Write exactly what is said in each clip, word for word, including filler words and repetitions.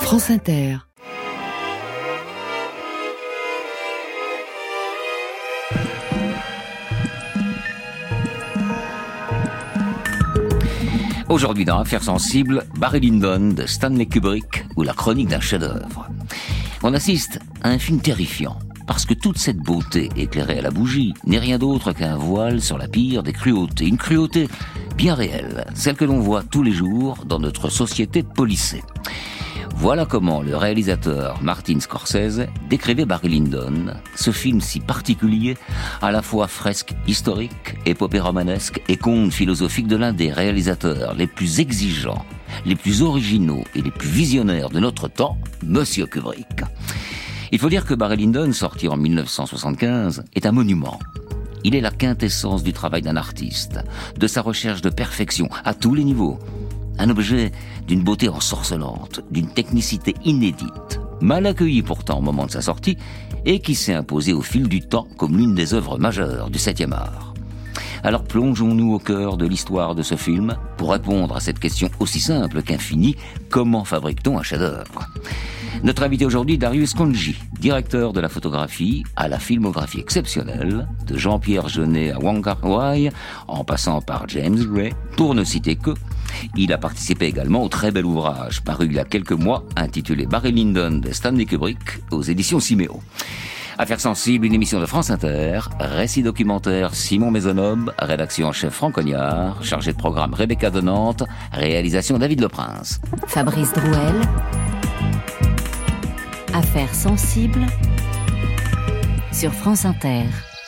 France Inter. Aujourd'hui dans Affaires sensibles, Barry Lyndon de Stanley Kubrick ou la chronique d'un chef-d'œuvre. On assiste à un film terrifiant parce que toute cette beauté éclairée à la bougie n'est rien d'autre qu'un voile sur la pire des cruautés. Une cruauté bien réelle, celle que l'on voit tous les jours dans notre société policée. Voilà comment le réalisateur Martin Scorsese décrivait Barry Lyndon, ce film si particulier, à la fois fresque historique, épopée romanesque et conte philosophique de l'un des réalisateurs les plus exigeants, les plus originaux et les plus visionnaires de notre temps, Monsieur Kubrick. Il faut dire que Barry Lyndon, sorti en dix-neuf cent soixante-quinze, est un monument. Il est la quintessence du travail d'un artiste, de sa recherche de perfection à tous les niveaux. Un objet d'une beauté ensorcelante, d'une technicité inédite, mal accueilli pourtant au moment de sa sortie, et qui s'est imposé au fil du temps comme l'une des œuvres majeures du septième art. Alors plongeons-nous au cœur de l'histoire de ce film pour répondre à cette question aussi simple qu'infinie, comment fabrique-t-on un chef-d'œuvre ? Notre invité aujourd'hui, Darius Khondji, directeur de la photographie à la filmographie exceptionnelle, de Jean-Pierre Jeunet à Wong Kar-wai, en passant par James Gray, pour ne citer que. Il a participé également au très bel ouvrage paru il y a quelques mois, intitulé Barry Lyndon de Stanley Kubrick, aux éditions Siméo. Affaires sensibles, une émission de France Inter, récit documentaire Simon Maisonneuve, rédaction en chef Franck Cognard, chargé de programme Rebecca de Nantes, réalisation David Leprince. Fabrice Drouel. Affaires sensibles sur France Inter.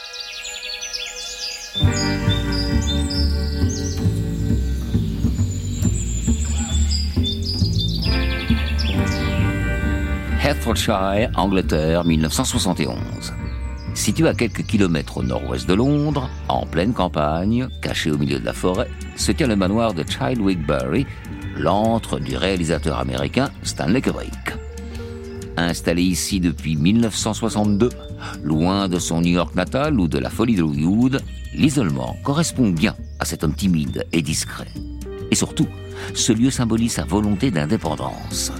Hertfordshire, Angleterre, dix-neuf cent soixante et onze. Situé à quelques kilomètres au nord-ouest de Londres, en pleine campagne, caché au milieu de la forêt, se tient le manoir de Childwick Bury, l'antre du réalisateur américain Stanley Kubrick. Installé ici depuis dix-neuf cent soixante-deux, loin de son New York natal ou de la folie de Hollywood, l'isolement correspond bien à cet homme timide et discret. Et surtout, ce lieu symbolise sa volonté d'indépendance.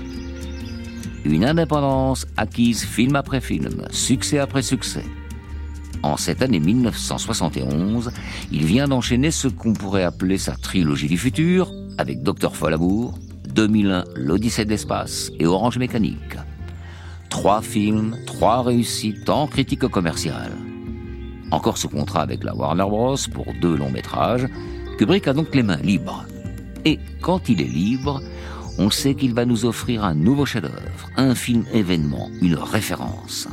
Une indépendance acquise film après film, succès après succès. En cette année dix-neuf cent soixante et onze, il vient d'enchaîner ce qu'on pourrait appeler sa trilogie du futur, avec Docteur Folamour, deux mille un, L'Odyssée de l'espace et Orange Mécanique. Trois films, trois réussites, tant critiques que commerciales. Encore sous contrat avec la Warner Bros. Pour deux longs métrages, Kubrick a donc les mains libres. Et quand il est libre, on sait qu'il va nous offrir un nouveau chef-d'œuvre, un film événement, une référence.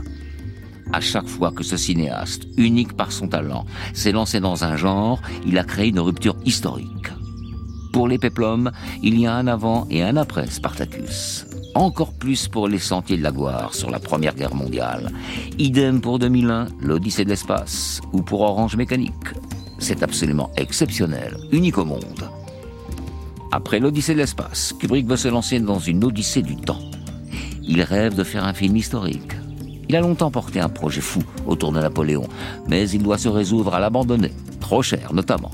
À chaque fois que ce cinéaste, unique par son talent, s'est lancé dans un genre, il a créé une rupture historique. Pour les péplums, il y a un avant et un après Spartacus. Encore plus pour les Sentiers de la Gloire sur la Première Guerre mondiale. Idem pour deux mille un, L'Odyssée de l'espace, ou pour Orange Mécanique. C'est absolument exceptionnel, unique au monde. Après l'Odyssée de l'espace, Kubrick veut se lancer dans une odyssée du temps. Il rêve de faire un film historique. Il a longtemps porté un projet fou autour de Napoléon, mais il doit se résoudre à l'abandonner, trop cher notamment.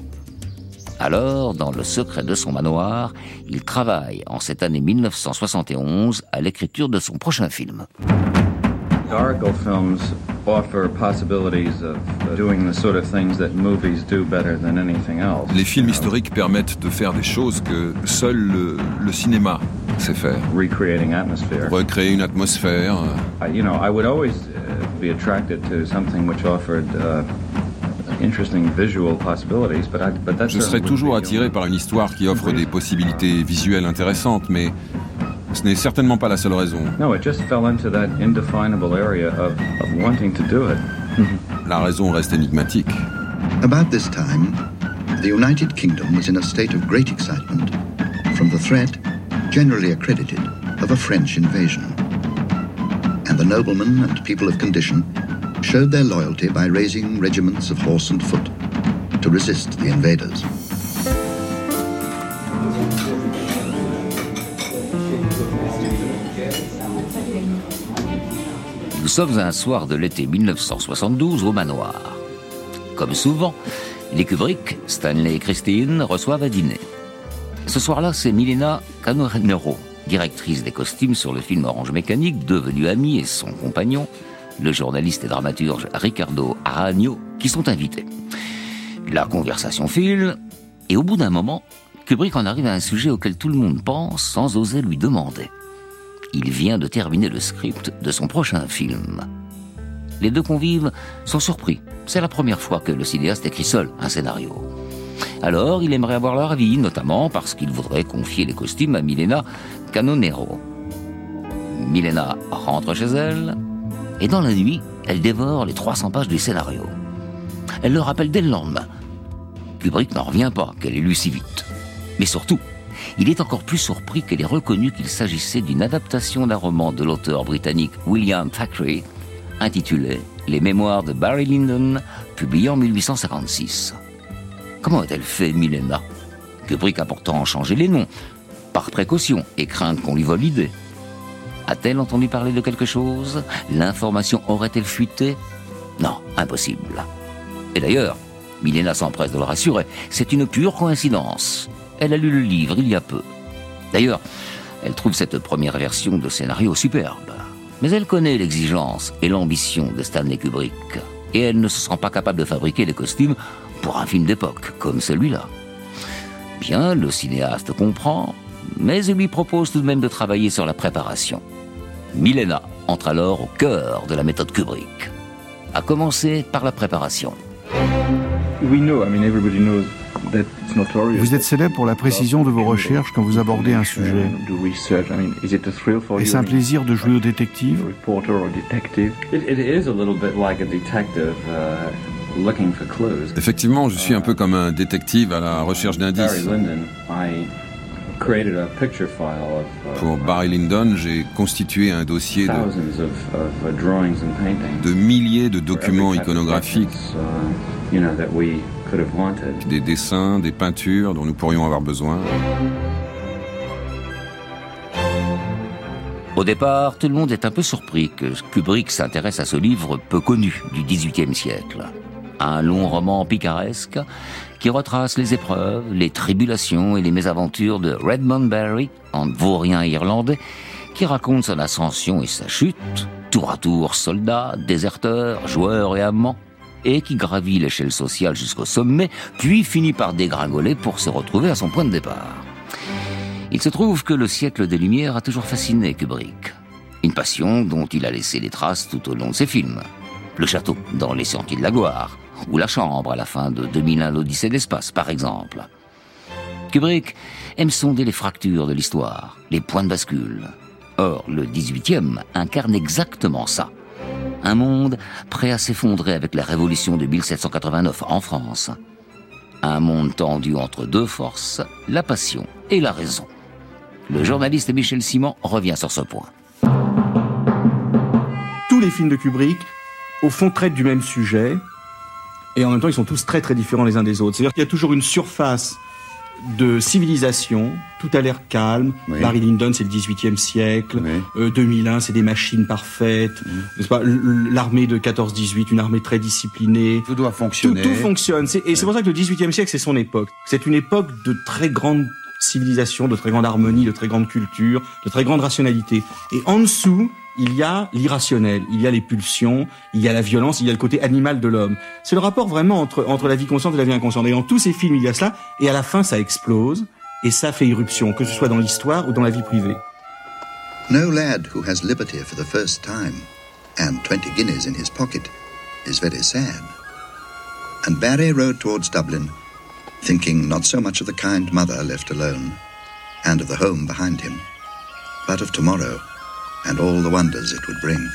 Alors, dans le secret de son manoir, il travaille en cette année dix-neuf cent soixante et onze à l'écriture de son prochain film. Historical films offer possibilities of doing the sort of things that movies do better than anything else. Les films historiques permettent de faire des choses que seul le, le cinéma sait faire. Recreating atmosphere. Recréer une atmosphère. I, you know, I would always uh, be attracted to something which offered uh, interesting visual possibilities, but I, but that's. Je serais toujours attiré par une histoire qui offre des possibilités visuelles intéressantes, mais ce n'est certainement pas la seule raison. No, it just fell into that indefinable area of, of wanting to do it. La raison reste énigmatique. About this time, the United Kingdom was in a state of great excitement from the threat, generally accredited, of a French invasion. And the noblemen and people of condition showed their loyalty by raising regiments of horse and foot to resist the invaders. Nous sommes un soir de l'été dix-neuf cent soixante-douze au manoir. Comme souvent, les Kubrick, Stanley et Christine reçoivent à dîner. Ce soir-là, c'est Milena Canonero, directrice des costumes sur le film Orange Mécanique, devenue amie, et son compagnon, le journaliste et dramaturge Ricardo Aragno, qui sont invités. La conversation file, et au bout d'un moment, Kubrick en arrive à un sujet auquel tout le monde pense sans oser lui demander. Il vient de terminer le script de son prochain film. Les deux convives sont surpris. C'est la première fois que le cinéaste écrit seul un scénario. Alors, il aimerait avoir leur avis, notamment parce qu'il voudrait confier les costumes à Milena Canonero. Milena rentre chez elle, et dans la nuit, elle dévore les trois cents pages du scénario. Elle le rappelle dès le lendemain. Kubrick n'en revient pas qu'elle ait lu si vite. Mais surtout, il est encore plus surpris qu'elle ait reconnu qu'il s'agissait d'une adaptation d'un roman de l'auteur britannique William Thackeray, intitulé « Les mémoires de Barry Lyndon », publié en mille huit cent cinquante-six. Comment a-t-elle fait, Milena? Kubrick a pourtant changé les noms, par précaution et crainte qu'on lui vole l'idée. A-t-elle entendu parler de quelque chose? L'information aurait-elle fuité? Non, impossible. Et d'ailleurs, Milena s'empresse de le rassurer, c'est une pure coïncidence. Elle a lu le livre il y a peu. D'ailleurs, elle trouve cette première version de scénario superbe. Mais elle connaît l'exigence et l'ambition de Stanley Kubrick. Et elle ne se sent pas capable de fabriquer les costumes pour un film d'époque comme celui-là. Bien, le cinéaste comprend, mais il lui propose tout de même de travailler sur la préparation. Milena entre alors au cœur de la méthode Kubrick. À commencer par la préparation. We know, I mean, everybody knows that it's notorious. Vous êtes célèbre pour la précision de vos recherches quand vous abordez un sujet. Est-ce un plaisir de jouer au détective? Effectivement, je suis un peu comme un détective à la recherche d'indices. Pour Barry Lyndon, j'ai constitué un dossier de, de milliers de documents iconographiques, des dessins, des peintures dont nous pourrions avoir besoin. Au départ, tout le monde est un peu surpris que Kubrick s'intéresse à ce livre peu connu du dix-huitième siècle. Un long roman picaresque qui retrace les épreuves, les tribulations et les mésaventures de Redmond Barry, un vaurien irlandais, qui raconte son ascension et sa chute, tour à tour soldat, déserteur, joueur et amant, et qui gravit l'échelle sociale jusqu'au sommet, puis finit par dégringoler pour se retrouver à son point de départ. Il se trouve que le siècle des Lumières a toujours fasciné Kubrick. Une passion dont il a laissé des traces tout au long de ses films. Le château dans Les Sentiers de la Gloire, ou la chambre à la fin de deux mille un l'Odyssée de l'espace, par exemple. Kubrick aime sonder les fractures de l'histoire, les points de bascule. Or, le dix-huitième incarne exactement ça. Un monde prêt à s'effondrer avec la révolution de mille sept cent quatre-vingt-neuf en France. Un monde tendu entre deux forces, la passion et la raison. Le journaliste Michel Simon revient sur ce point. Tous les films de Kubrick, au fond, traitent du même sujet, et en même temps, ils sont tous très très différents les uns des autres. C'est-à-dire qu'il y a toujours une surface de civilisation, tout a l'air calme. Oui. Barry Lyndon, c'est le dix-huitième siècle. Oui. Euh, deux mille un, c'est des machines parfaites. Oui. N'est-ce pas? L'armée de quatorze dix-huit, une armée très disciplinée. Tout doit fonctionner. Tout, tout fonctionne. C'est, et oui. c'est pour ça que le dix-huitième siècle, c'est son époque. C'est une époque de très grande civilisation, de très grande harmonie, de très grande culture, de très grande rationalité. Et en dessous, il y a l'irrationnel, il y a les pulsions, il y a la violence, il y a le côté animal de l'homme. C'est le rapport vraiment entre, entre la vie consciente et la vie inconsciente. Et dans tous ces films, il y a cela, et à la fin, ça explose, et ça fait irruption, que ce soit dans l'histoire ou dans la vie privée. No lad who has liberty for the first time, and twenty guineas in his pocket, is very sad. And Barry rode towards Dublin, thinking not so much of the kind mother left alone, and of the home behind him, but of tomorrow, and all the wonders it would bring.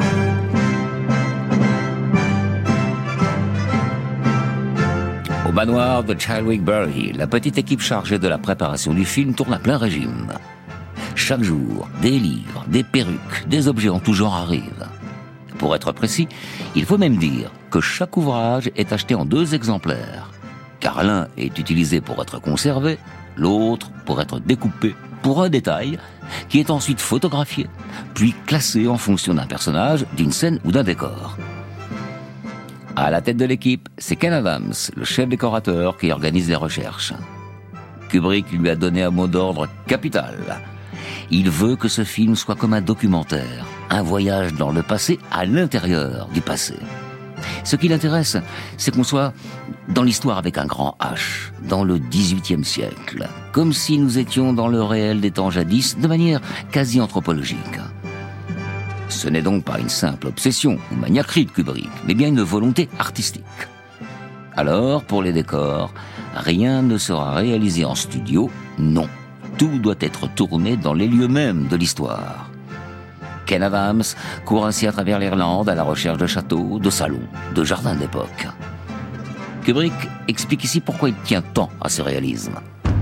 Au manoir de Childwick-Bury, la petite équipe chargée de la préparation du film tourne à plein régime. Chaque jour, des livres, des perruques, des objets en tout genre arrivent. Pour être précis, il faut même dire que chaque ouvrage est acheté en deux exemplaires, car l'un est utilisé pour être conservé, l'autre pour être découpé pour un détail qui est ensuite photographié, puis classé en fonction d'un personnage, d'une scène ou d'un décor. À la tête de l'équipe, c'est Ken Adams, le chef décorateur, qui organise les recherches. Kubrick lui a donné un mot d'ordre capital. Il veut que ce film soit comme un documentaire, un voyage dans le passé à l'intérieur du passé. Ce qui l'intéresse, c'est qu'on soit dans l'histoire avec un grand H, dans le dix-huitième siècle, comme si nous étions dans le réel des temps jadis, de manière quasi anthropologique. Ce n'est donc pas une simple obsession ou maniaquerie de Kubrick, mais bien une volonté artistique. Alors, pour les décors, rien ne sera réalisé en studio, non. Tout doit être tourné dans les lieux mêmes de l'histoire. Ken Adams court ainsi à travers l'Irlande à la recherche de châteaux, de salons, de jardins d'époque. Kubrick explique ici pourquoi il tient tant à ce réalisme.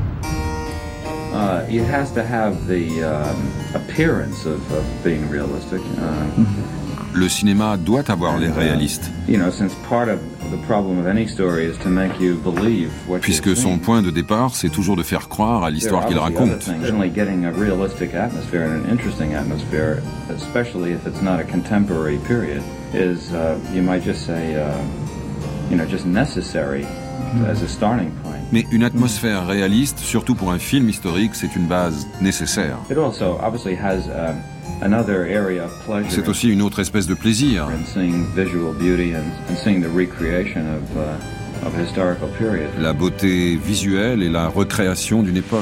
Uh, it has to have the um, appearance of, of being realistic. Uh, Le cinéma doit avoir l'air réaliste. You know, since part of the problem of any story is to make you believe what Puisque son point de départ, c'est toujours de faire croire à l'histoire qu'il raconte. Certainly getting a realistic atmosphere and an interesting atmosphere, especially if it's not a contemporary period, is uh, you might just say, uh, you know, just necessary as a starting point. Mais une atmosphère réaliste, surtout pour un film historique, c'est une base nécessaire. It also obviously has um, another area of pleasure. C'est aussi une autre espèce de plaisir. In seeing visual beauty and, and seeing the recreation of, uh, of a historical period. La beauté visuelle et la recréation d'une époque.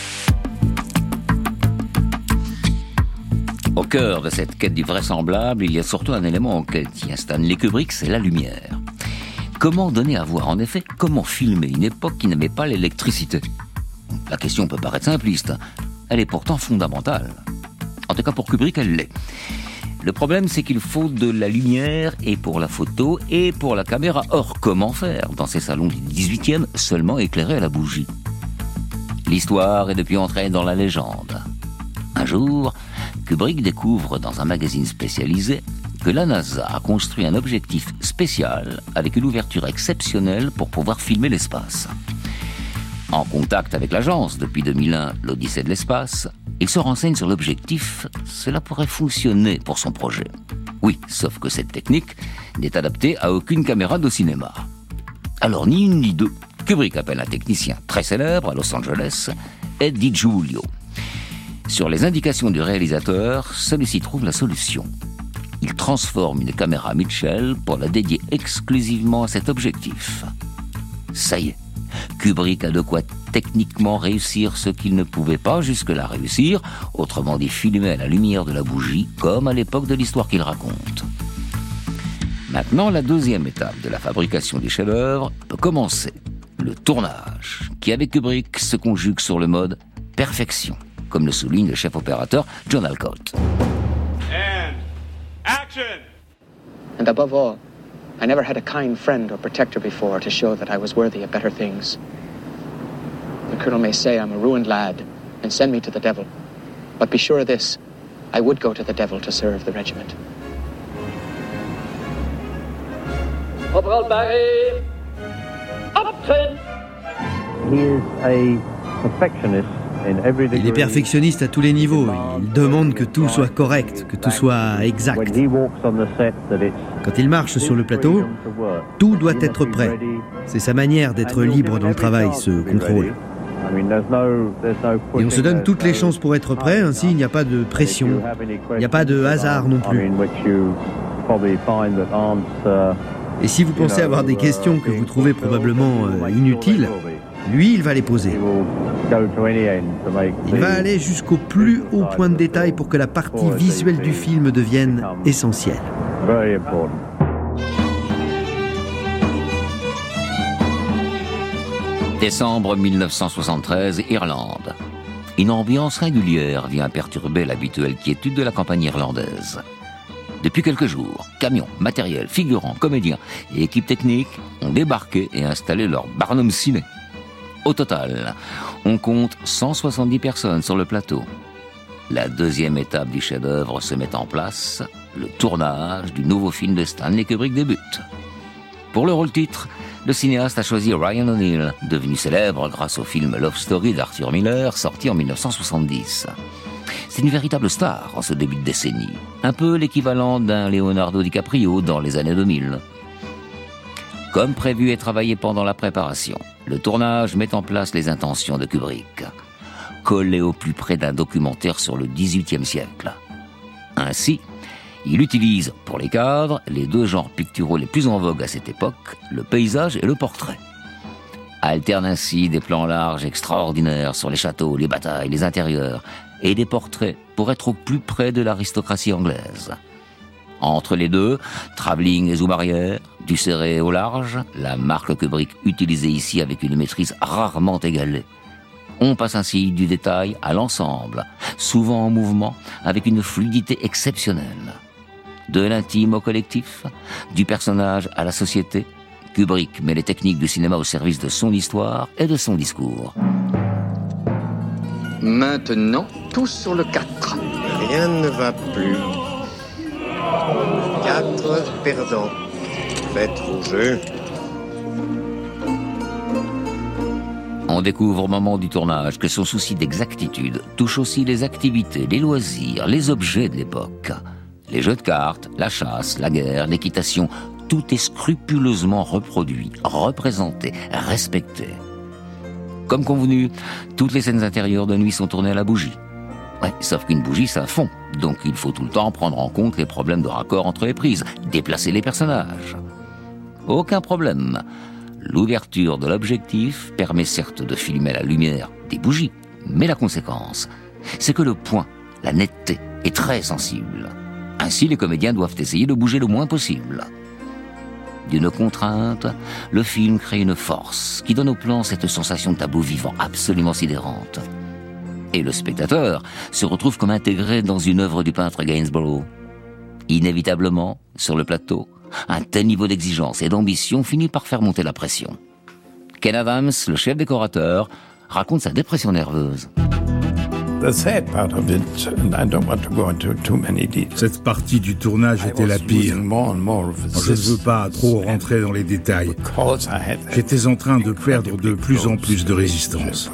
Au cœur de cette quête du vraisemblable, il y a surtout un élément auquel tient Stanley Kubrick, c'est la lumière. Comment donner à voir, en effet, comment filmer une époque qui n'aimait pas l'électricité? La question peut paraître simpliste, elle est pourtant fondamentale. En tout cas, pour Kubrick, elle l'est. Le problème, c'est qu'il faut de la lumière, et pour la photo, et pour la caméra. Or, comment faire dans ces salons du dix-huitième, seulement éclairés à la bougie? L'histoire est depuis entrée dans la légende. Un jour, Kubrick découvre dans un magazine spécialisé que la NASA a construit un objectif spécial avec une ouverture exceptionnelle pour pouvoir filmer l'espace. En contact avec l'agence depuis deux mille un, l'Odyssée de l'espace, il se renseigne sur l'objectif. Cela pourrait fonctionner pour son projet. Oui, sauf que cette technique n'est adaptée à aucune caméra de cinéma. Alors ni une ni deux, Kubrick appelle un technicien très célèbre à Los Angeles, Ed DiGiulio. Sur les indications du réalisateur, celui-ci trouve la solution. Il transforme une caméra Mitchell pour la dédier exclusivement à cet objectif. Ça y est, Kubrick a de quoi techniquement réussir ce qu'il ne pouvait pas jusque-là réussir, autrement dit filmer à la lumière de la bougie, comme à l'époque de l'histoire qu'il raconte. Maintenant, la deuxième étape de la fabrication du chef-d'œuvre peut commencer. Le tournage, qui avec Kubrick se conjugue sur le mode perfection, comme le souligne le chef opérateur John Alcott. Action! And above all, I never had a kind friend or protector before to show that I was worthy of better things. The colonel may say I'm a ruined lad and send me to the devil, but be sure of this, I would go to the devil to serve the regiment. Corporal Barry, up! He is a perfectionist. Il est perfectionniste à tous les niveaux. Il demande que tout soit correct, que tout soit exact. Quand il marche sur le plateau, tout doit être prêt. C'est sa manière d'être libre dans le travail, ce contrôle. Et on se donne toutes les chances pour être prêt, ainsi il n'y a pas de pression, il n'y a pas de hasard non plus. Et si vous pensez avoir des questions que vous trouvez probablement euh, inutiles, lui, il va les poser. Il va aller jusqu'au plus haut point de détail pour que la partie visuelle du film devienne essentielle. Décembre mille neuf cent soixante-treize, Irlande. Une ambiance singulière vient perturber l'habituelle quiétude de la campagne irlandaise. Depuis quelques jours, camions, matériel, figurants, comédiens et équipes techniques ont débarqué et installé leur Barnum Ciné. Au total, on compte cent soixante-dix personnes sur le plateau. La deuxième étape du chef-d'œuvre se met en place, le tournage du nouveau film de Stanley Kubrick débute. Pour le rôle-titre, le cinéaste a choisi Ryan O'Neal, devenu célèbre grâce au film Love Story d'Arthur Miller, sorti en mille neuf cent soixante-dix. C'est une véritable star en ce début de décennie, un peu l'équivalent d'un Leonardo DiCaprio dans les années deux mille. Comme prévu et travaillé pendant la préparation, le tournage met en place les intentions de Kubrick. collé au plus près d'un documentaire sur le dix-huitième siècle. Ainsi, il utilise, pour les cadres, les deux genres picturaux les plus en vogue à cette époque, le paysage et le portrait. Alterne ainsi des plans larges extraordinaires sur les châteaux, les batailles, les intérieurs, et des portraits pour être au plus près de l'aristocratie anglaise. Entre les deux, travelling et zoom arrière, du serré au large, la marque Kubrick utilisée ici avec une maîtrise rarement égalée. On passe ainsi du détail à l'ensemble, souvent en mouvement, avec une fluidité exceptionnelle. De l'intime au collectif, du personnage à la société, Kubrick met les techniques du cinéma au service de son histoire et de son discours. Maintenant, tous sur le quatre. Rien ne va plus. Quatre perdants. Faites vos jeux. On découvre au moment du tournage que son souci d'exactitude touche aussi les activités, les loisirs, les objets de l'époque. Les jeux de cartes, la chasse, la guerre, l'équitation, tout est scrupuleusement reproduit, représenté, respecté. Comme convenu, toutes les scènes intérieures de nuit sont tournées à la bougie. Ouais, sauf qu'une bougie, ça fond, donc il faut tout le temps prendre en compte les problèmes de raccord entre les prises, déplacer les personnages. Aucun problème. L'ouverture de l'objectif permet certes de filmer la lumière des bougies, mais la conséquence, c'est que le point, la netteté, est très sensible. Ainsi, les comédiens doivent essayer de bouger le moins possible. D'une contrainte, le film crée une force qui donne au plan cette sensation de tableau vivant absolument sidérante. Et le spectateur se retrouve comme intégré dans une œuvre du peintre Gainsborough. Inévitablement, sur le plateau, un tel niveau d'exigence et d'ambition finit par faire monter la pression. Ken Adams, le chef décorateur, raconte sa dépression nerveuse. Cette partie du tournage était la pire. Je ne veux pas trop rentrer dans les détails. J'étais en train de perdre de plus en plus de résistance.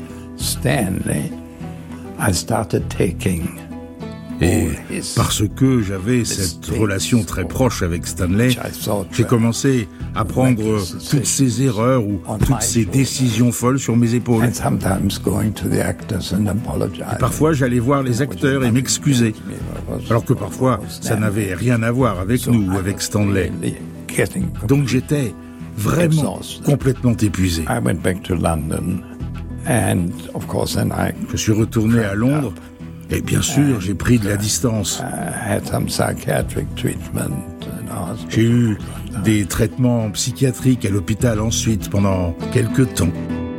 Et parce que j'avais cette relation très proche avec Stanley, j'ai commencé à prendre toutes ces erreurs ou toutes ces décisions folles sur mes épaules. Et parfois, j'allais voir les acteurs et m'excuser, alors que parfois, ça n'avait rien à voir avec nous ou avec Stanley. Donc j'étais vraiment complètement épuisé. Je suis retourné à Londres. Et bien sûr, j'ai pris de la distance. J'ai eu des traitements psychiatriques à l'hôpital ensuite pendant quelques temps.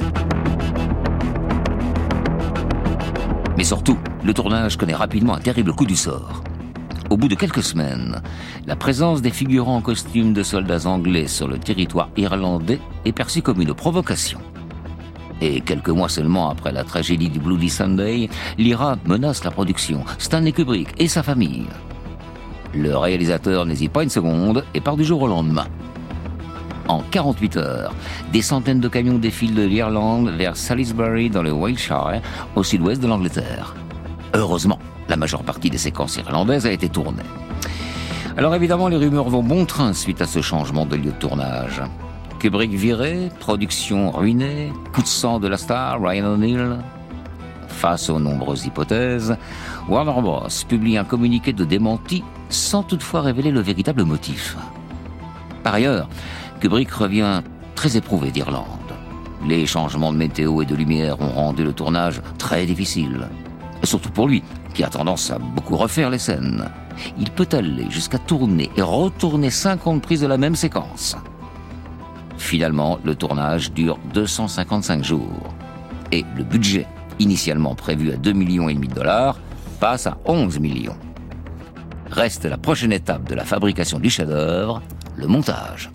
Mais surtout, le tournage connaît rapidement un terrible coup du sort. Au bout de quelques semaines, la présence des figurants en costume de soldats anglais sur le territoire irlandais est perçue comme une provocation. Et quelques mois seulement après la tragédie du Bloody Sunday, l'I R A menace la production, Stanley Kubrick et sa famille. Le réalisateur n'hésite pas une seconde et part du jour au lendemain. En quarante-huit heures, des centaines de camions défilent de l'Irlande vers Salisbury dans le Wiltshire, au sud-ouest de l'Angleterre. Heureusement, la majeure partie des séquences irlandaises a été tournée. Alors évidemment, les rumeurs vont bon train suite à ce changement de lieu de tournage. Kubrick viré, production ruinée, coup de sang de la star Ryan O'Neal. Face aux nombreuses hypothèses, Warner Bros. Publie un communiqué de démenti sans toutefois révéler le véritable motif. Par ailleurs, Kubrick revient très éprouvé d'Irlande. Les changements de météo et de lumière ont rendu le tournage très difficile. Et surtout pour lui, qui a tendance à beaucoup refaire les scènes. Il peut aller jusqu'à tourner et retourner cinquante prises de la même séquence. Finalement, le tournage dure deux cent cinquante-cinq jours. Et le budget, initialement prévu à deux virgule cinq millions de dollars, passe à onze millions. Reste la prochaine étape de la fabrication du chef-d'œuvre, le montage.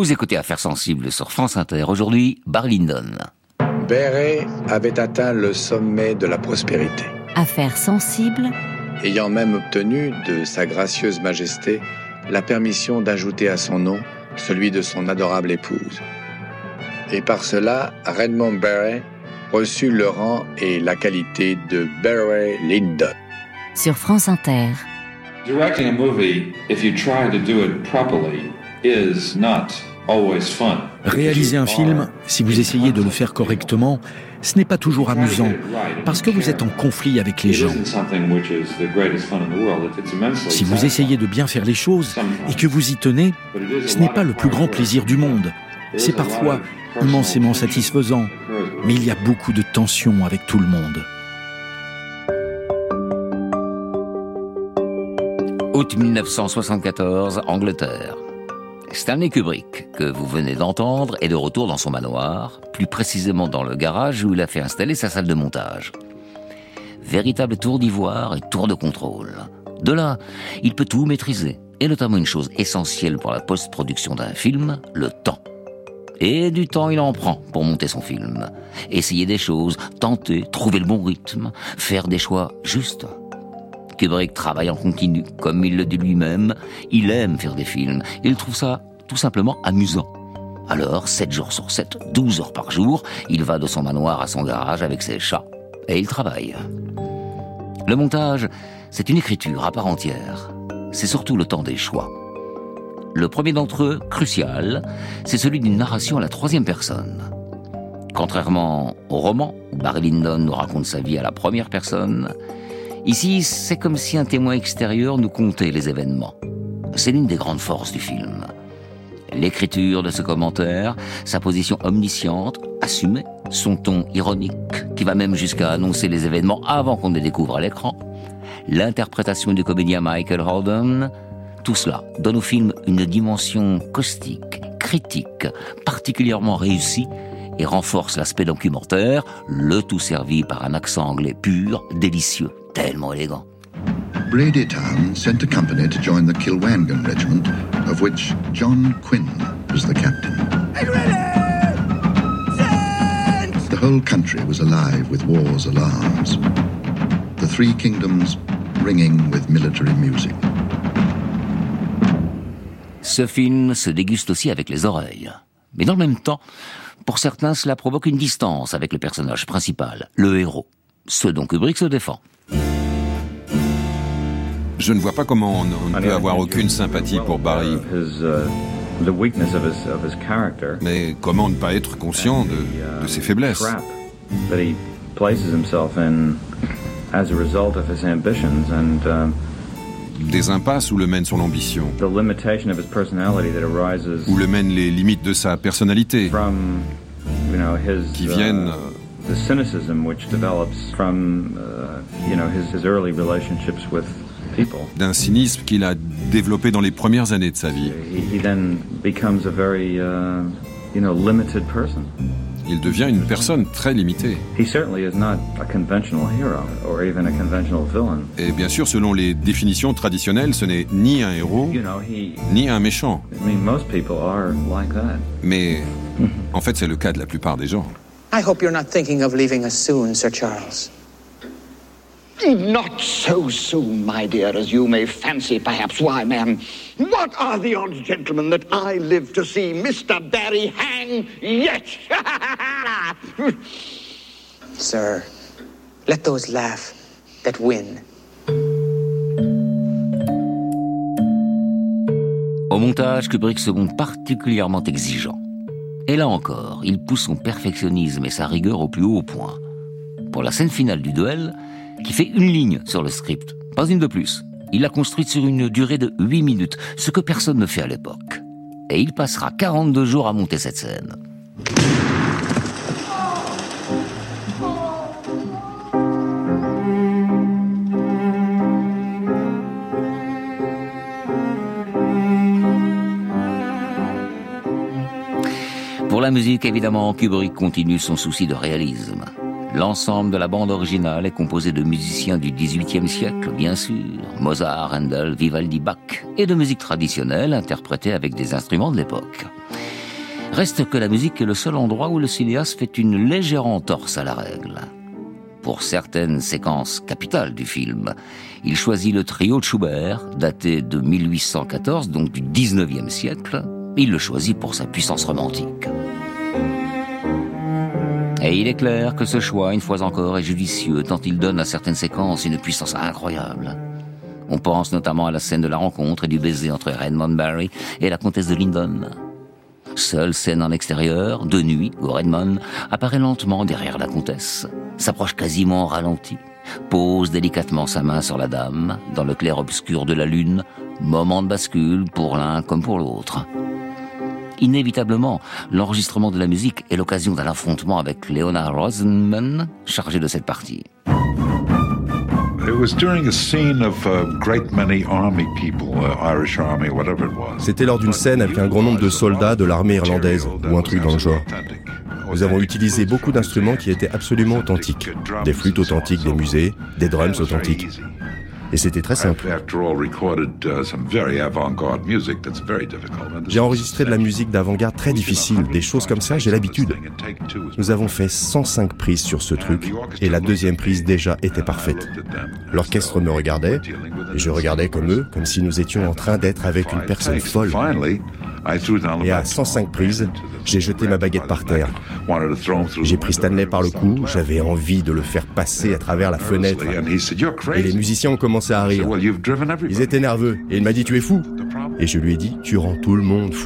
Vous écoutez Affaires sensibles sur France Inter. Aujourd'hui, Barry Lyndon. Barry avait atteint le sommet de la prospérité. Affaires sensibles. Ayant même obtenu de sa gracieuse majesté la permission d'ajouter à son nom celui de son adorable épouse. Et par cela, Redmond Barry reçut le rang et la qualité de Barry Lyndon. Sur France Inter. Directing a movie, if you try to do it properly, is not always fun. Réaliser un film, si vous essayez de le faire correctement, ce n'est pas toujours amusant, parce que vous êtes en conflit avec les gens. Si vous essayez de bien faire les choses et que vous y tenez, ce n'est pas le plus grand plaisir du monde. C'est parfois immensément satisfaisant, mais il y a beaucoup de tension avec tout le monde. Août dix-neuf cent soixante-quatorze, Angleterre. Stanley Kubrick, que vous venez d'entendre, est de retour dans son manoir, plus précisément dans le garage où il a fait installer sa salle de montage. Véritable tour d'ivoire et tour de contrôle. De là, il peut tout maîtriser, et notamment une chose essentielle pour la post-production d'un film, le temps. Et du temps, il en prend pour monter son film. Essayer des choses, tenter, trouver le bon rythme, faire des choix justes. Kubrick travaille en continu, comme il le dit lui-même. Il aime faire des films. Il trouve ça tout simplement amusant. Alors, sept jours sur sept, douze heures par jour, il va de son manoir à son garage avec ses chats. Et il travaille. Le montage, c'est une écriture à part entière. C'est surtout le temps des choix. Le premier d'entre eux, crucial, c'est celui d'une narration à la troisième personne. Contrairement au roman, où Barry Lyndon nous raconte sa vie à la première personne, ici, c'est comme si un témoin extérieur nous contait les événements. C'est l'une des grandes forces du film. L'écriture de ce commentaire, sa position omnisciente, assumée, son ton ironique, qui va même jusqu'à annoncer les événements avant qu'on ne les découvre à l'écran, l'interprétation du comédien Michael Holden, tout cela donne au film une dimension caustique, critique, particulièrement réussie, et renforce l'aspect documentaire, le tout servi par un accent anglais pur, délicieux, tellement élégant. Brady Town sent a company to join the Kilwangan regiment, of which John Quinn was the captain. The whole country was alive with war's alarms. The three kingdoms ringing with military music. Ce film se déguste aussi avec les oreilles. Mais dans le même temps, pour certains, cela provoque une distance avec le personnage principal, le héros, ce dont Kubrick se défend. Je ne vois pas comment on, on ne peut avoir aucune sympathie pour Barry. Mais comment ne pas être conscient de, de ses faiblesses? Des impasses où le mène son ambition, où le mènent les limites de sa personnalité, qui viennent d'un cynisme qu'il a développé dans les premières années de sa vie. Il devient une personne très limitée. Et bien sûr, selon les définitions traditionnelles, ce n'est ni un héros, ni un méchant. Mais, en fait, c'est le cas de la plupart des gens. I hope you're not thinking of leaving us soon, Sir Charles. Not so soon, my dear, as you may fancy, perhaps. Why, ma'am, what are the odds, gentlemen, that I live to see Mister Barry hang yet? Sir, let those laugh that win. Au montage, Kubrick se montre particulièrement exigeant. Et là encore, il pousse son perfectionnisme et sa rigueur au plus haut point. Pour la scène finale du duel, qui fait une ligne sur le script, pas une de plus. Il l'a construite sur une durée de huit minutes, ce que personne ne fait à l'époque. Et il passera quarante-deux jours à monter cette scène. Pour la musique, évidemment, Kubrick continue son souci de réalisme. L'ensemble de la bande originale est composé de musiciens du dix-huitième siècle, bien sûr, Mozart, Handel, Vivaldi, Bach, et de musique traditionnelle interprétée avec des instruments de l'époque. Reste que la musique est le seul endroit où le cinéaste fait une légère entorse à la règle. Pour certaines séquences capitales du film, il choisit le trio de Schubert, daté de mille huit cent quatorze, donc du dix-neuvième siècle. Il le choisit pour sa puissance romantique. Et il est clair que ce choix, une fois encore, est judicieux, tant il donne à certaines séquences une puissance incroyable. On pense notamment à la scène de la rencontre et du baiser entre Redmond Barry et la comtesse de Linden. Seule scène en extérieur, de nuit, où Redmond apparaît lentement derrière la comtesse, s'approche quasiment au ralenti, pose délicatement sa main sur la dame, dans le clair-obscur de la lune, moment de bascule pour l'un comme pour l'autre. Inévitablement, l'enregistrement de la musique est l'occasion d'un affrontement avec Leonard Rosenman, chargé de cette partie. C'était lors d'une scène avec un grand nombre de soldats de l'armée irlandaise, ou un truc dans le genre. Nous avons utilisé beaucoup d'instruments qui étaient absolument authentiques. Des flûtes authentiques des musées, des drums authentiques. Et c'était très simple. J'ai enregistré de la musique d'avant-garde très difficile, des choses comme ça, j'ai l'habitude. Nous avons fait cent cinq prises sur ce truc, et la deuxième prise déjà était parfaite. L'orchestre me regardait, et je regardais comme eux, comme si nous étions en train d'être avec une personne folle. Et à cent cinq prises, j'ai jeté ma baguette par terre. J'ai pris Stanley par le cou, j'avais envie de le faire passer à travers la fenêtre. Et les musiciens ont commencé à rire. Ils étaient nerveux, et il m'a dit « Tu es fou !» Et je lui ai dit « Tu rends tout le monde fou !»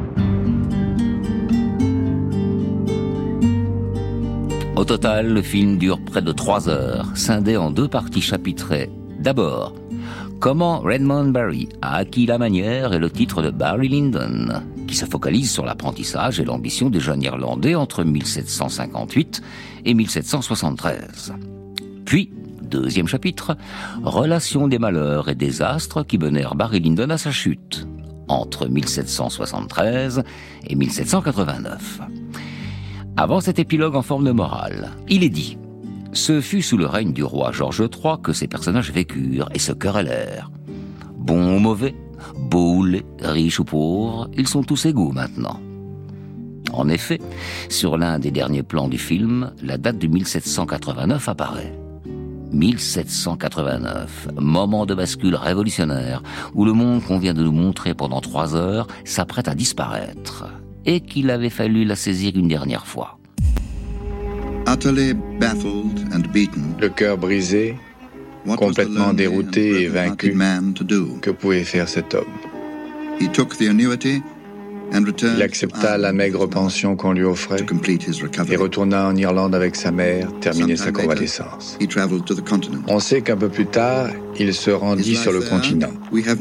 Au total, le film dure près de trois heures, scindé en deux parties chapitrées. D'abord, comment Redmond Barry a acquis la manière et le titre de Barry Lyndon, qui se focalise sur l'apprentissage et l'ambition des jeunes Irlandais entre mille sept cent cinquante-huit et mille sept cent soixante-treize. Puis, deuxième chapitre, relation des malheurs et désastres qui menèrent Barry Lyndon à sa chute, entre mille sept cent soixante-treize et mille sept cent quatre-vingt-neuf. Avant cet épilogue en forme de morale, il est dit: ce fut sous le règne du roi George trois que ces personnages vécurent et se querellèrent. Bons ou mauvais, beaux ou laids, riches ou pauvres, ils sont tous égaux maintenant. En effet, sur l'un des derniers plans du film, la date de mille sept cent quatre-vingt-neuf apparaît. mille sept cent quatre-vingt-neuf, moment de bascule révolutionnaire, où le monde qu'on vient de nous montrer pendant trois heures s'apprête à disparaître, et qu'il avait fallu la saisir une dernière fois. Utterly baffled and beaten, le cœur brisé, complètement dérouté et vaincu, que pouvait faire cet homme? He took the annuity and returned. Il accepta la maigre pension qu'on lui offrait et retourna en Irlande avec sa mère, terminer sa convalescence. On sait qu'un peu plus tard, il se rendit sur le continent.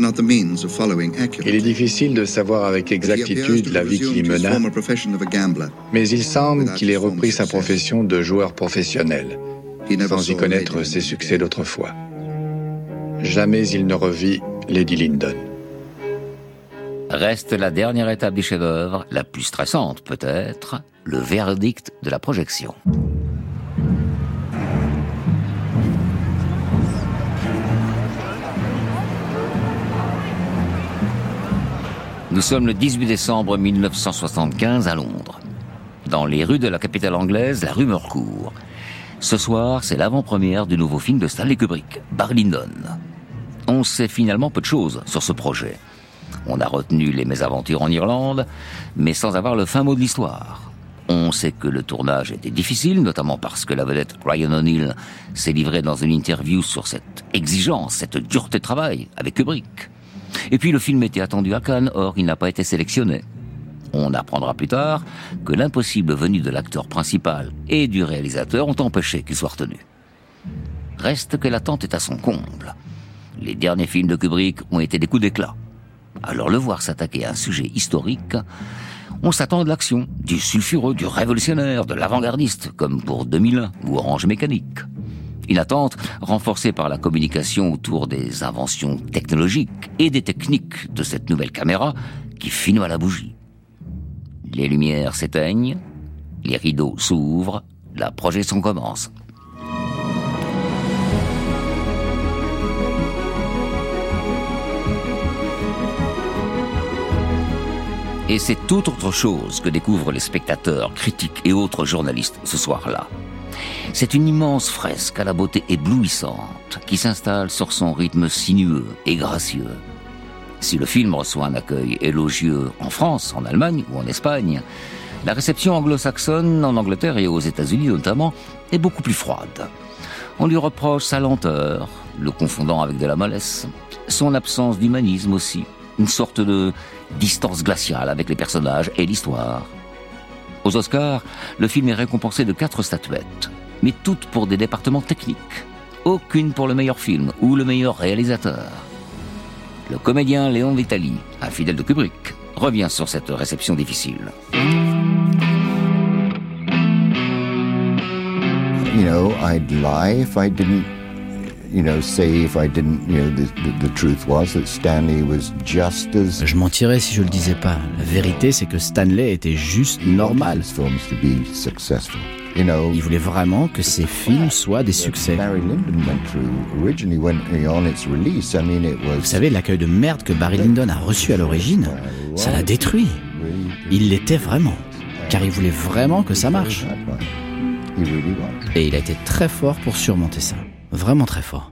Il est difficile de savoir avec exactitude la vie qu'il y mena, mais il semble qu'il ait repris sa profession de joueur professionnel, sans y connaître ses succès d'autrefois. Jamais il ne revit Lady Lyndon. Reste la dernière étape du chef-d'œuvre, la plus stressante peut-être, le verdict de la projection. Nous sommes le dix-huit décembre mille neuf cent soixante-quinze à Londres. Dans les rues de la capitale anglaise, la rumeur court. Ce soir, c'est l'avant-première du nouveau film de Stanley Kubrick, Barry Lyndon. On sait finalement peu de choses sur ce projet. On a retenu les mésaventures en Irlande, mais sans avoir le fin mot de l'histoire. On sait que le tournage était difficile, notamment parce que la vedette Ryan O'Neal s'est livrée dans une interview sur cette exigence, cette dureté de travail avec Kubrick. Et puis le film était attendu à Cannes, or il n'a pas été sélectionné. On apprendra plus tard que l'impossible venu de l'acteur principal et du réalisateur ont empêché qu'il soit retenu. Reste que l'attente est à son comble. Les derniers films de Kubrick ont été des coups d'éclat. Alors le voir s'attaquer à un sujet historique, on s'attend à de l'action, du sulfureux, du révolutionnaire, de l'avant-gardiste, comme pour deux mille un ou Orange Mécanique. Une attente renforcée par la communication autour des inventions technologiques et des techniques de cette nouvelle caméra qui filme à la bougie. Les lumières s'éteignent, les rideaux s'ouvrent, la projection commence. Et c'est tout autre chose que découvrent les spectateurs, critiques et autres journalistes ce soir-là. C'est une immense fresque à la beauté éblouissante qui s'installe sur son rythme sinueux et gracieux. Si le film reçoit un accueil élogieux en France, en Allemagne ou en Espagne, la réception anglo-saxonne, en Angleterre et aux États-Unis notamment, est beaucoup plus froide. On lui reproche sa lenteur, le confondant avec de la mollesse, son absence d'humanisme aussi, une sorte de distance glaciale avec les personnages et l'histoire. Aux Oscars, le film est récompensé de quatre statuettes, mais toutes pour des départements techniques. Aucune pour le meilleur film ou le meilleur réalisateur. Le comédien Léon Vitali, un fidèle de Kubrick, revient sur cette réception difficile. You know, I'd lie if I didn't, you know, say if I didn't, you know, the, the, the truth was that Stanley was just as... Je mentirais si je le disais pas. La vérité, c'est que Stanley était juste normal. Il voulait vraiment que ses films soient des succès. Vous savez, l'accueil de merde que Barry Lyndon a reçu à l'origine, ça l'a détruit. Il l'était vraiment, car il voulait vraiment que ça marche. Et il a été très fort pour surmonter ça. Vraiment très fort.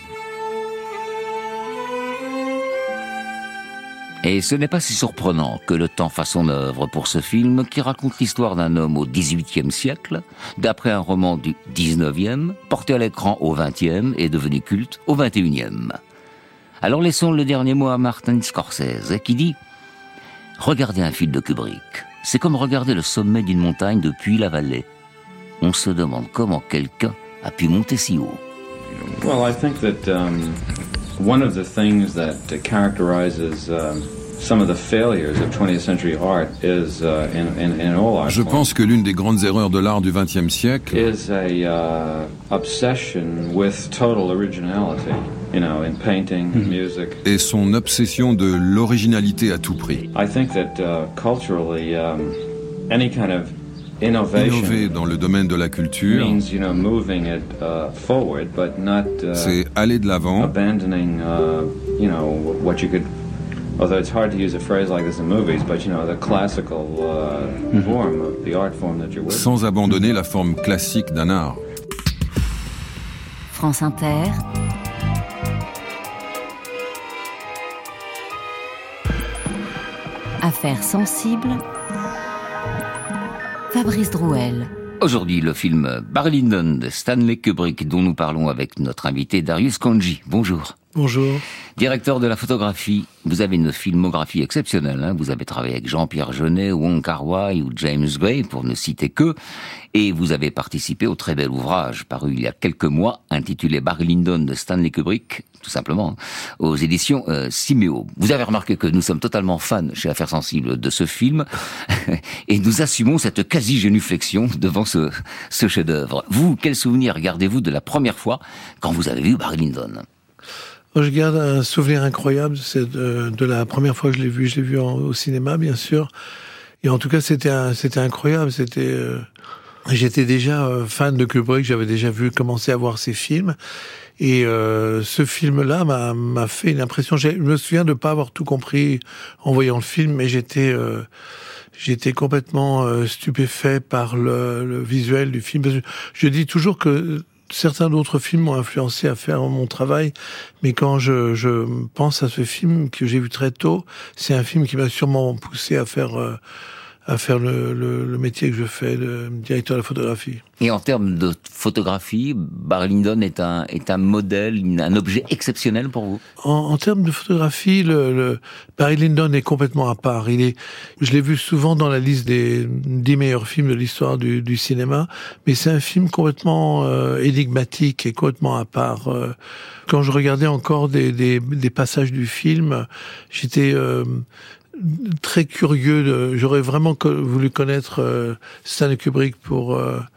Et ce n'est pas si surprenant que le temps fasse son œuvre pour ce film qui raconte l'histoire d'un homme au dix-huitième siècle, d'après un roman du dix-neuvième, porté à l'écran au vingtième et devenu culte au vingt et unième. Alors laissons le dernier mot à Martin Scorsese qui dit « Regardez un film de Kubrick, c'est comme regarder le sommet d'une montagne depuis la vallée. On se demande comment quelqu'un a pu monter si haut. » Well, I think that um, one of the things that uh, characterizes um, some of the failures of twentieth century art is uh, in, in, in all art. Je pense que l'une des grandes erreurs de l'art du vingtième siècle is a uh, obsession with total originality, you know, in painting, mm-hmm. music. Et son obsession de l'originalité à tout prix. I think that uh, culturally, um, any kind of Innover dans le domaine de la culture, means, you know, moving it, uh, forward, but not, uh, c'est aller de l'avant, abandoning, uh, you know, what you could, although it's hard to use a phrase like this in movies, but you know, the classical uh, mm-hmm. form of the art form that you're with. Sans abandonner la forme classique d'un art. France Inter. Affaires sensibles. Fabrice Drouel. Aujourd'hui, le film Barry Lyndon de Stanley Kubrick dont nous parlons avec notre invité Darius Khondji. Bonjour. Bonjour. Directeur de la photographie, vous avez une filmographie exceptionnelle. Hein. Vous avez travaillé avec Jean-Pierre Jeunet, Wong Kar-wai ou James Gray, pour ne citer que. Et vous avez participé au très bel ouvrage paru il y a quelques mois, intitulé Barry Lyndon de Stanley Kubrick, tout simplement, aux éditions euh, Siméo. Vous avez remarqué que nous sommes totalement fans chez Affaires Sensibles de ce film et nous assumons cette quasi-génuflexion devant ce, ce chef-d'œuvre. Vous, quel souvenir gardez-vous de la première fois quand vous avez vu Barry Lyndon ? Je garde un souvenir incroyable, c'est de, de la première fois que je l'ai vu. Je l'ai vu en, au cinéma, bien sûr. Et en tout cas, c'était un, c'était incroyable. C'était, euh, j'étais déjà euh, fan de Kubrick. J'avais déjà vu commencer à voir ses films. Et euh, ce film-là m'a, m'a fait une impression. J'ai, je me souviens de pas avoir tout compris en voyant le film, mais j'étais, euh, j'étais complètement euh, stupéfait par le, le visuel du film. Parce que je dis toujours que certains d'autres films m'ont influencé à faire mon travail, mais quand je, je pense à ce film que j'ai vu très tôt, c'est un film qui m'a sûrement poussé à faire, euh, à faire le, le, le métier que je fais de directeur de la photographie. Et en termes de photographie, Barry Lyndon est un, est un modèle, un objet exceptionnel pour vous? En, en termes de photographie, le, le Barry Lyndon est complètement à part. Il est, je l'ai vu souvent dans la liste des dix meilleurs films de l'histoire du, du cinéma, mais c'est un film complètement euh, énigmatique et complètement à part. Euh, quand je regardais encore des, des, des passages du film, j'étais euh, très curieux. De, j'aurais vraiment co- voulu connaître euh, Stanley Kubrick pour... Euh,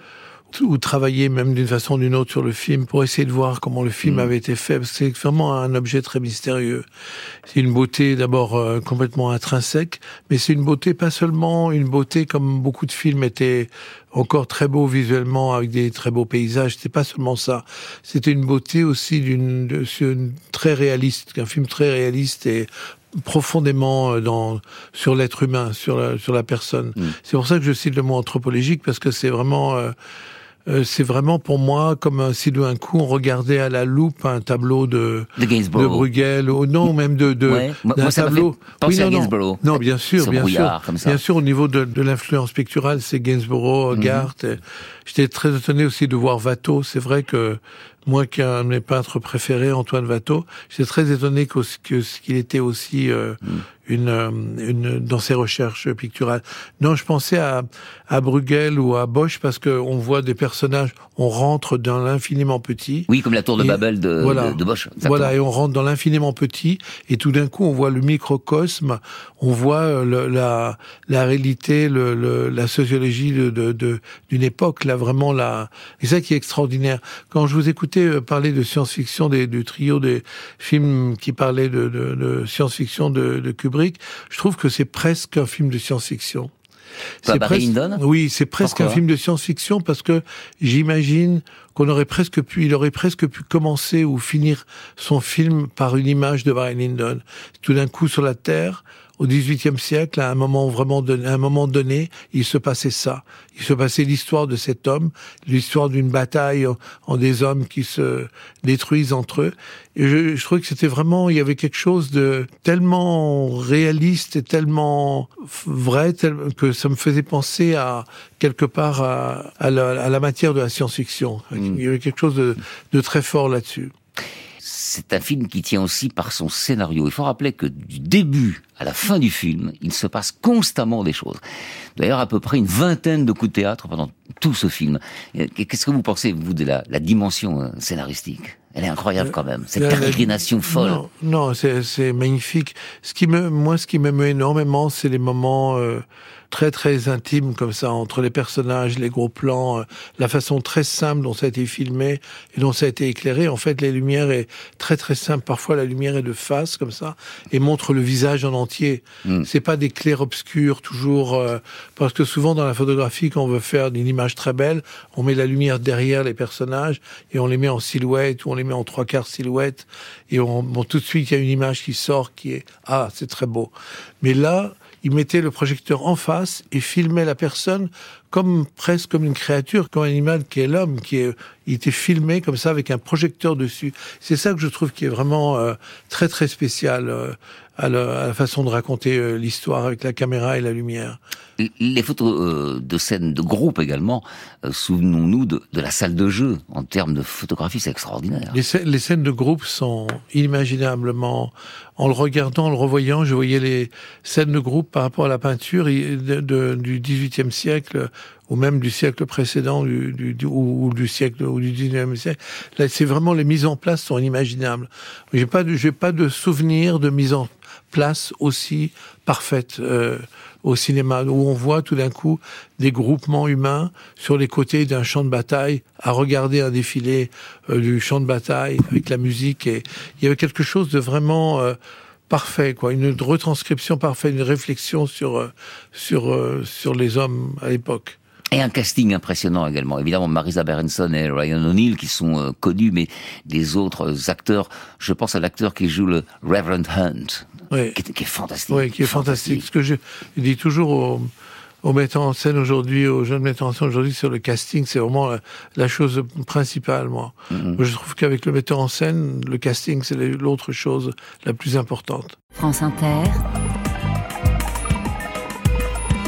ou travailler même d'une façon ou d'une autre sur le film pour essayer de voir comment le film mmh. avait été fait, parce que c'est vraiment un objet très mystérieux. C'est une beauté d'abord euh, complètement intrinsèque, mais c'est une beauté pas seulement une beauté comme beaucoup de films étaient encore très beaux visuellement avec des très beaux paysages, c'était pas seulement ça. C'était une beauté aussi d'une de, une, très réaliste, un film très réaliste et profondément dans sur l'être humain, sur la, sur la personne. Mmh. C'est pour ça que je cite le mot anthropologique, parce que c'est vraiment euh, euh, c'est vraiment pour moi comme si d'un coup on regardait à la loupe un tableau de de, de Bruegel, ou non, même de, de ouais. d'un moi, ça tableau. Oui, non, à non, Gainsborough. Non, bien sûr, Ce bien sûr, comme ça. bien sûr. Au niveau de, de l'influence picturale, c'est Gainsborough, Hogarth. Mm-hmm. J'étais très étonné aussi de voir Watteau. C'est vrai que moi, qui est un de mes peintres préférés, Antoine Watteau, j'étais très étonné que, que, qu'il était aussi euh, mm. une, une dans ses recherches picturales. Non, je pensais à, à Bruegel ou à Bosch, parce que on voit des personnages, on rentre dans l'infiniment petit. Oui, comme la tour de et, Babel de, voilà, de, de Bosch. Exactement. Voilà, et on rentre dans l'infiniment petit, et tout d'un coup, on voit le microcosme, on voit le, la, la réalité, le, le, la sociologie de, de, de, d'une époque, là, vraiment, là. C'est ça qui est extraordinaire. Quand je vous écoutais parler de science-fiction, des, du trio des films qui parlaient de, de, de science-fiction de, de Kubrick, je trouve que c'est presque un film de science-fiction. C'est Barry Lyndon ? Oui, c'est presque Pourquoi un film de science-fiction, parce que j'imagine qu'on aurait presque pu, il aurait presque pu commencer ou finir son film par une image de Barry Lyndon. Tout d'un coup, sur la Terre, au dix-huitième siècle, à un moment vraiment donné, à un moment donné, il se passait ça. Il se passait l'histoire de cet homme, l'histoire d'une bataille en, en des hommes qui se détruisent entre eux. Et je, je trouvais que c'était vraiment, il y avait quelque chose de tellement réaliste et tellement vrai, tel, que ça me faisait penser à quelque part à, à, la, à la matière de la science-fiction. Mmh. Il y avait quelque chose de, de très fort là-dessus. C'est un film qui tient aussi par son scénario. Il faut rappeler que du début à la fin du film, il se passe constamment des choses. D'ailleurs, à peu près une vingtaine de coups de théâtre pendant tout ce film. Qu'est-ce que vous pensez, vous, de la, la dimension scénaristique ? Elle est incroyable quand même, cette pérégrination folle. Non, non c'est, c'est magnifique. Ce qui me, moi, ce qui m'aime énormément, c'est les moments euh, très très intimes comme ça, entre les personnages, les gros plans, euh, la façon très simple dont ça a été filmé et dont ça a été éclairé. En fait, les lumières est très très simple. Parfois, la lumière est de face comme ça et montre le visage en entier. Mm. C'est pas des clairs-obscurs toujours, euh, parce que souvent dans la photographie, quand on veut faire une image très belle, on met la lumière derrière les personnages et on les met en silhouette ou on les met en trois quarts silhouette et on, bon, tout de suite il y a une image qui sort qui est ah c'est très beau. Mais là il mettait le projecteur en face et filmait la personne comme presque comme une créature, comme un animal qui est l'homme, qui est, il était filmé comme ça avec un projecteur dessus. C'est ça que je trouve qui est vraiment euh, très très spécial euh, à, la, à la façon de raconter euh, l'histoire avec la caméra et la lumière. Les photos euh, de scènes de groupe également, euh, souvenons-nous de, de la salle de jeu. En termes de photographie, c'est extraordinaire. Les, scè- les scènes de groupe sont inimaginablement... En le regardant, en le revoyant, je voyais les scènes de groupe par rapport à la peinture de, de, du dix-huitième siècle ou même du siècle précédent, du, du, du, ou, ou du siècle ou du dix-neuvième siècle. Là, c'est vraiment les mises en place sont inimaginables. J'ai pas de, j'ai pas de souvenir de mise en place aussi parfaite euh, au cinéma, où on voit tout d'un coup des groupements humains sur les côtés d'un champ de bataille, à regarder un défilé euh, du champ de bataille avec la musique. Et il y avait quelque chose de vraiment euh, parfait, quoi, une retranscription parfaite, une réflexion sur euh, sur euh, sur les hommes à l'époque. Et un casting impressionnant également. Évidemment, Marisa Berenson et Ryan O'Neal qui sont euh, connus, mais les autres acteurs, je pense à l'acteur qui joue le Reverend Hunt, oui. qui, est, qui est fantastique. Oui, qui est fantastique. fantastique. Ce que je, je dis toujours aux, aux metteurs en scène aujourd'hui, aux jeunes metteurs en scène aujourd'hui, sur le casting, c'est vraiment la, la chose principale, moi. Mm-hmm. Je trouve qu'avec le metteur en scène, le casting, c'est l'autre chose la plus importante. France Inter.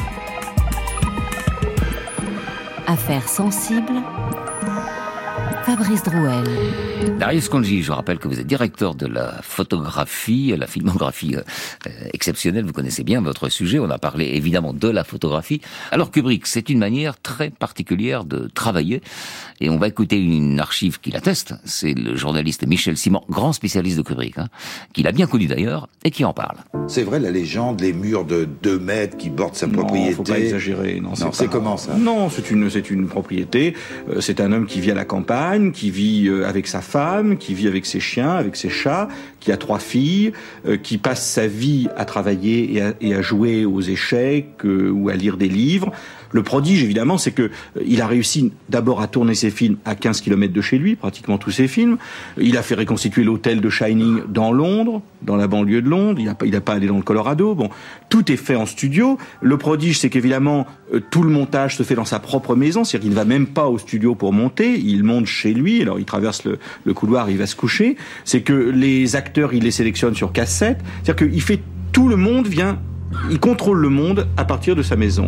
Affaires sensibles. Fabrice Drouel. Darius Khondji, je rappelle que vous êtes directeur de la photographie, la filmographie euh, exceptionnelle. Vous connaissez bien votre sujet. On a parlé évidemment de la photographie. Alors Kubrick, c'est une manière très particulière de travailler. Et on va écouter une archive qui l'atteste. C'est le journaliste Michel Simon, grand spécialiste de Kubrick, hein, qui l'a bien connu d'ailleurs, et qui en parle. C'est vrai la légende, les murs de deux mètres qui bordent sa propriété. Non, faut pas exagérer. Non, c'est, non, c'est pas... comment ça? Non, c'est une, c'est une propriété. Euh, c'est un homme qui vit à la campagne, qui vit euh, avec sa femme, qui vit avec ses chiens, avec ses chats, qui a trois filles, euh, qui passe sa vie à travailler et à, et à jouer aux échecs euh, ou à lire des livres. Le prodige, évidemment, c'est que euh, il a réussi d'abord à tourner ses films à quinze kilomètres de chez lui, pratiquement tous ses films. Il a fait reconstituer l'hôtel de Shining dans Londres, dans la banlieue de Londres. Il n'a pas, il a pas allé dans le Colorado. Bon, tout est fait en studio. Le prodige, c'est qu'évidemment, euh, tout le montage se fait dans sa propre maison. C'est-à-dire qu'il ne va même pas au studio pour monter. Il monte chez lui. Alors, il traverse le, le couloir, il va se coucher. C'est que les acteurs, il les sélectionne sur cassette. C'est-à-dire qu'il fait tout le monde vient, il contrôle le monde à partir de sa maison.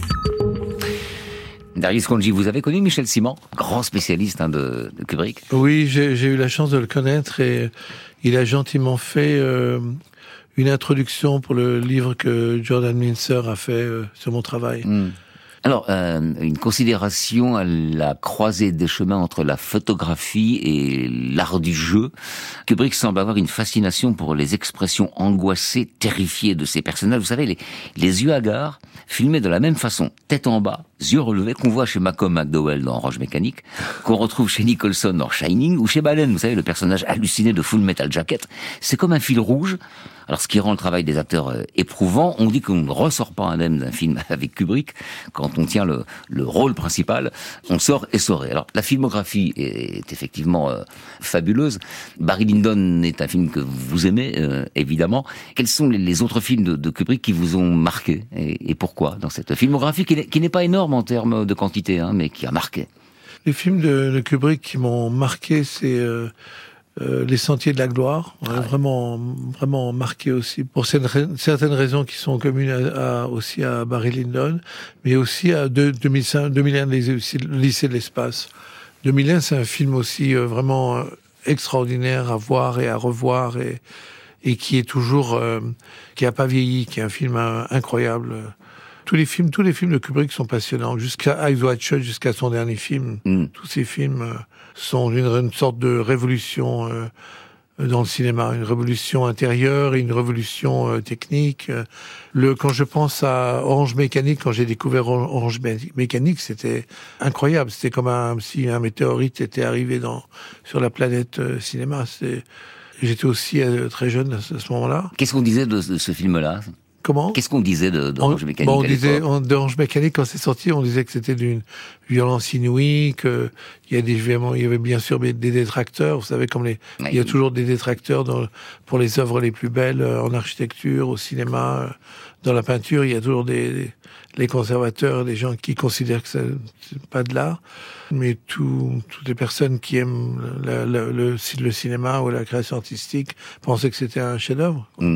Darius Khondji, vous avez connu Michel Simon, grand spécialiste hein, de, de Kubrick? Oui, j'ai, j'ai eu la chance de le connaître et il a gentiment fait euh, une introduction pour le livre que Jordan Mintzer a fait euh, sur mon travail. Mmh. Alors, euh, une considération à la croisée des chemins entre la photographie et l'art du jeu. Kubrick semble avoir une fascination pour les expressions angoissées, terrifiées de ses personnages. Vous savez, les, les yeux hagards, filmés de la même façon, tête en bas, yeux relevés, qu'on voit chez Malcolm McDowell dans Orange Mécanique, qu'on retrouve chez Nicholson dans Shining, ou chez Balen, vous savez, le personnage halluciné de Full Metal Jacket. C'est comme un fil rouge. Alors, ce qui rend le travail des acteurs euh, éprouvant. On dit qu'on ne ressort pas indemne d'un film avec Kubrick. Quand on tient le, le rôle principal, on sort essoré. Alors, la filmographie est, est effectivement euh, fabuleuse. Barry Lyndon est un film que vous aimez, euh, évidemment. Quels sont les, les autres films de, de Kubrick qui vous ont marqué et, et pourquoi dans cette filmographie qui n'est, qui n'est pas énorme en termes de quantité, hein, mais qui a marqué? Les films de, de Kubrick qui m'ont marqué, c'est... Euh... Euh, les Sentiers de la Gloire, ouais. vraiment, vraiment marqué aussi pour certaines raisons qui sont communes à, à, aussi à Barry Lyndon, mais aussi à deux, deux mille cinq, deux mille un, les Lycée de l'espace. deux mille un, c'est un film aussi euh, vraiment euh, extraordinaire à voir et à revoir et, et qui est toujours, euh, qui a pas vieilli, qui est un film euh, incroyable. Tous les films, tous les films de Kubrick sont passionnants, jusqu'à Eyes Wide Shut, jusqu'à son dernier film. Mm. Tous ces films euh, sont une, une sorte de révolution euh, dans le cinéma, une révolution intérieure et une révolution euh, technique. Le, quand je pense à Orange Mécanique, quand j'ai découvert Orange Mécanique, c'était incroyable. C'était comme un, si un météorite était arrivé dans, sur la planète euh, cinéma. C'était, j'étais aussi euh, très jeune à ce, à ce moment-là. Qu'est-ce qu'on disait de, de ce film-là ? Comment ? Qu'est-ce qu'on disait de, d'Orange Mécanique bon, on disait d'Orange Mécanique quand c'est sorti, on disait que c'était d'une violence inouïe, que il y a des il y avait bien sûr des détracteurs. Vous savez, comme les, oui. il y a toujours des détracteurs dans, pour les œuvres les plus belles en architecture, au cinéma, dans la peinture. Il y a toujours des, des les conservateurs, les gens qui considèrent que c'est, c'est pas de l'art. Mais tout, toutes les personnes qui aiment la, la, le, le cinéma ou la création artistique pensaient que c'était un chef-d'œuvre. Mm.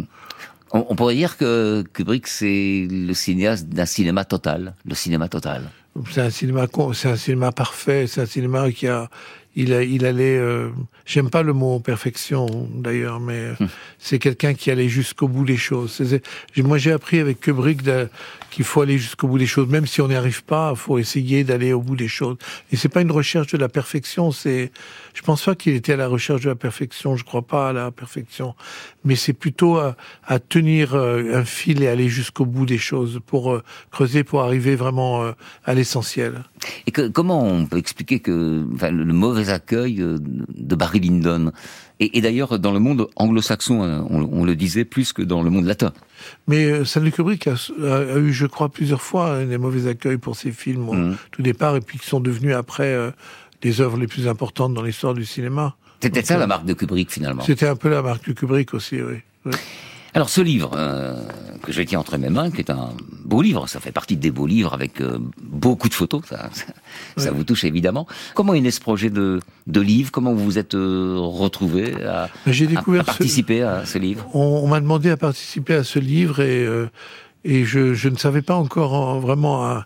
On pourrait dire que Kubrick, c'est le cinéaste d'un cinéma total, le cinéma total. C'est un cinéma, c'est un cinéma parfait, c'est un cinéma qui a, il a, il allait, euh, j'aime pas le mot perfection d'ailleurs, mais hum. c'est quelqu'un qui allait jusqu'au bout des choses. C'est, c'est, moi, j'ai appris avec Kubrick de, qu'il faut aller jusqu'au bout des choses, même si on n'y arrive pas, il faut essayer d'aller au bout des choses. Et c'est pas une recherche de la perfection, c'est, je pense pas qu'il était à la recherche de la perfection, je crois pas à la perfection, mais c'est plutôt à, à tenir un fil et aller jusqu'au bout des choses pour euh, creuser, pour arriver vraiment euh, à l'essentiel. Et que, comment on peut expliquer que, enfin, le, le mauvais accueil de Barry Lyndon, et, et d'ailleurs dans le monde anglo-saxon, on, on le disait plus que dans le monde latin. Mais euh, Stanley Kubrick a, a, a eu, je crois, plusieurs fois hein, des mauvais accueils pour ses films mmh. au tout départ, et puis qui sont devenus après euh, les œuvres les plus importantes dans l'histoire du cinéma. C'était Donc, ça euh, la marque de Kubrick finalement. C'était un peu la marque de Kubrick aussi, oui. oui. Alors ce livre euh, que je tiens entre mes mains, qui est un beau livre, ça fait partie des beaux livres avec euh, beaucoup de photos, ça, ça, oui. ça vous touche évidemment. Comment est né ce projet de, de livre ? Comment vous vous êtes euh, retrouvé à, J'ai découvert à, à participer ce... à ce livre ? On, on m'a demandé à participer à ce livre et, euh, et je, je ne savais pas encore en, vraiment à,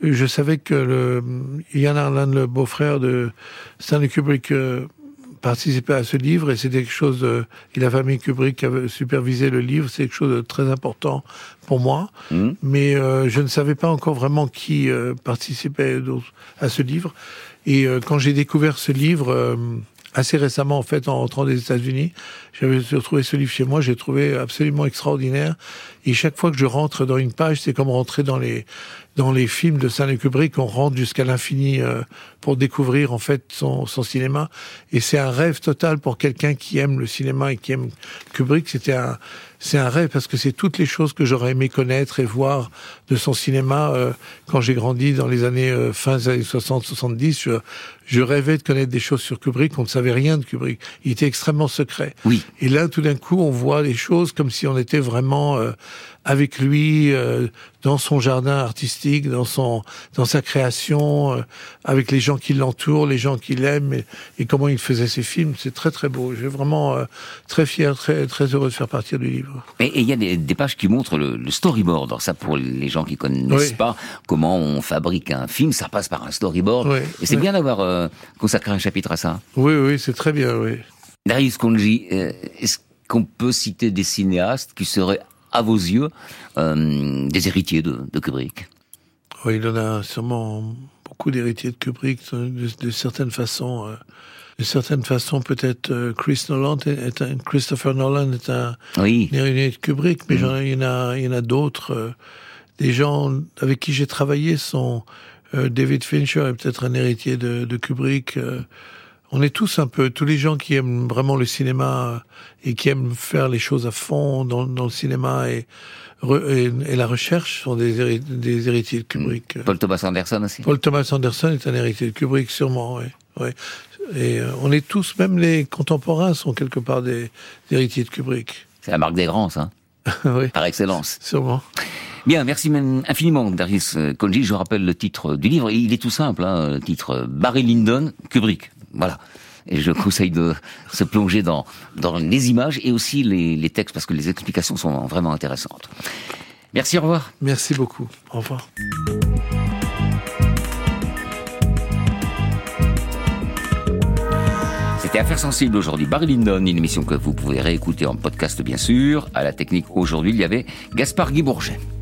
je savais que le, Ian Harlan, le beau-frère de Stanley Kubrick, euh, participait à ce livre, et c'était quelque chose de, et la famille Kubrick qui avait supervisé le livre, c'est quelque chose de très important pour moi. Mmh. Mais euh, je ne savais pas encore vraiment qui euh, participait à ce livre. Et euh, quand j'ai découvert ce livre, euh, assez récemment, en fait, en rentrant des États-Unis, j'avais retrouvé ce livre chez moi, j'ai trouvé absolument extraordinaire. Et chaque fois que je rentre dans une page, c'est comme rentrer dans les dans les films de Stanley Kubrick, on rentre jusqu'à l'infini euh, pour découvrir en fait son, son cinéma. Et c'est un rêve total pour quelqu'un qui aime le cinéma et qui aime Kubrick. C'était un c'est un rêve parce que c'est toutes les choses que j'aurais aimé connaître et voir de son cinéma euh, quand j'ai grandi dans les années euh, fin des années soixante soixante-dix. Je, je rêvais de connaître des choses sur Kubrick. On ne savait rien de Kubrick. Il était extrêmement secret. Oui. Et là, tout d'un coup, on voit les choses comme si on était vraiment euh, avec lui euh, dans son jardin artistique, dans son dans sa création, euh, avec les gens qui l'entourent, les gens qui l'aiment et, et comment il faisait ses films. C'est très très beau. J'ai vraiment euh, très fier, très très heureux de faire partie du livre. Et il y a des, des pages qui montrent le, le storyboard. Alors ça, pour les gens qui connaissent oui. pas comment on fabrique un film, ça passe par un storyboard. Oui. Et c'est oui. bien d'avoir euh, consacré un chapitre à ça. Oui, oui, c'est très bien, oui. Darius Khondji, euh, est-ce qu'on peut citer des cinéastes qui seraient, à vos yeux, euh, des héritiers de, de Kubrick? Oui, il en a sûrement beaucoup d'héritiers de Kubrick, de, de certaines façons. Euh, de certaines façons, peut-être euh, Chris Nolan est un, Christopher Nolan est un, oui. un héritier de Kubrick, mais mmh. il y en a, il y en a d'autres. Euh, des gens avec qui j'ai travaillé sont euh, David Fincher est peut-être un héritier de, de Kubrick. Euh, On est tous un peu, tous les gens qui aiment vraiment le cinéma et qui aiment faire les choses à fond dans, dans le cinéma et, et, et la recherche sont des, héri, des héritiers de Kubrick. Paul Thomas Anderson aussi. Paul Thomas Anderson est un héritier de Kubrick, sûrement, oui. oui. Et euh, on est tous, même les contemporains sont quelque part des, des héritiers de Kubrick. C'est la marque des grands, ça. Oui. Par excellence. Sûrement. Bien, merci infiniment, Darius Khondji. Je rappelle le titre du livre. Il est tout simple, hein, le titre Barry Lyndon, Kubrick. Voilà. Et je conseille de se plonger dans, dans les images et aussi les, les textes parce que les explications sont vraiment intéressantes. Merci, au revoir. Merci beaucoup. Au revoir. C'était Affaires sensibles aujourd'hui. Barry Lyndon, une émission que vous pouvez réécouter en podcast bien sûr. À la technique aujourd'hui, il y avait Gaspard Guy Bourget.